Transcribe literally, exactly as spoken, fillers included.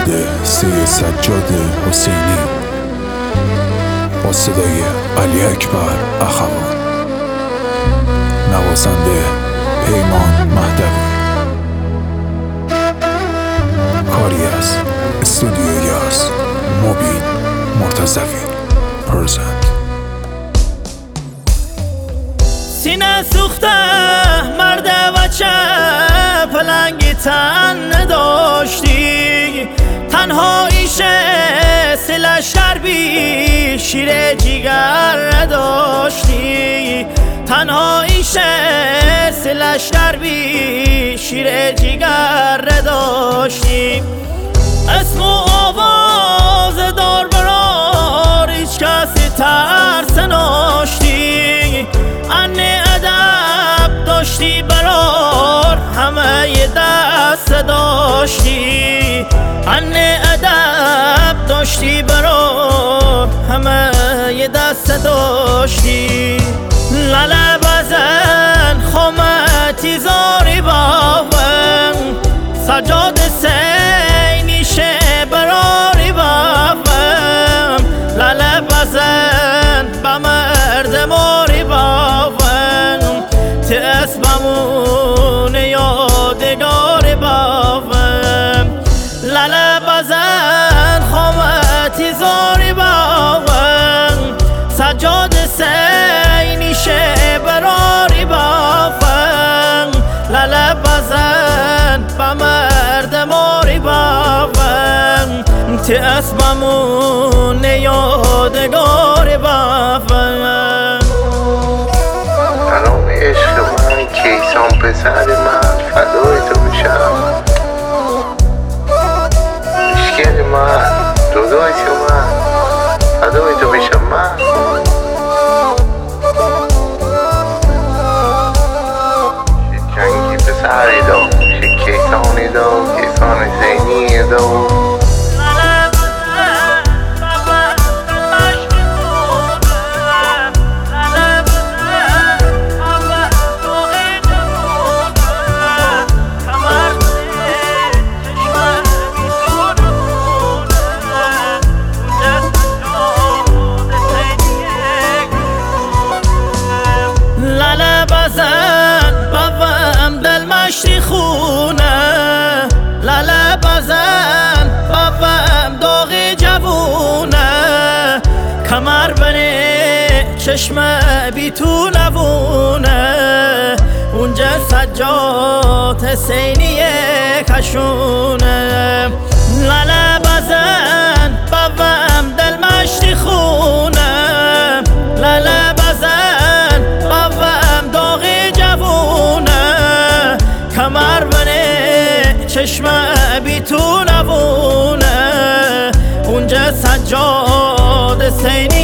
میلاد سی سجاد حسینی با صدای علی اکبر اخوان، نوازنده پیمان مهدوی، کاری از استودیو یاس مبین مرتضوی پرزنت. سینه سوخته مرد بچه پلنگی تن نداشتی، تنهاییشه سلش دربی شیر جیگر نداشتی، تنهاییشه سلش دربی شیر جیگر نداشتی. اسم و آواز دار برار هیچ کسی ترس ناشتی، انه ادب داشتی برار همه ی دست داشتی، انه ادب داشتی برار همه ی دست داشتی. لاله بزن خامتی زاری باوم سجاد سینی شه براری باوم، لاله بزن با مرد ماری باوم تی اسممون یادگار باوم، لاله بزن خامتی زاری باوم سجاد سینی شه براری باوم، لاله بزن با مرد ماری باوم تی اسممون یادگار باوم. سلام عشق من، کیسان پسر من، فدای تو بشم، مشکل من، داداش من، فدای تو بشم من. جنگی پسری دو، کیسانی دو، کیسان زینی دو. خونه لاله بزن بابم داغی جوونه، کمر بنه چشم بی تو نبونه، اونجا سجاد حسینیه کشونه. لاله بزن بابم دل مشتی خونه، لاله بزن بابم داغی جوونه، کمر بنه چشم بی تو نبونه، اونجا سجاد سینی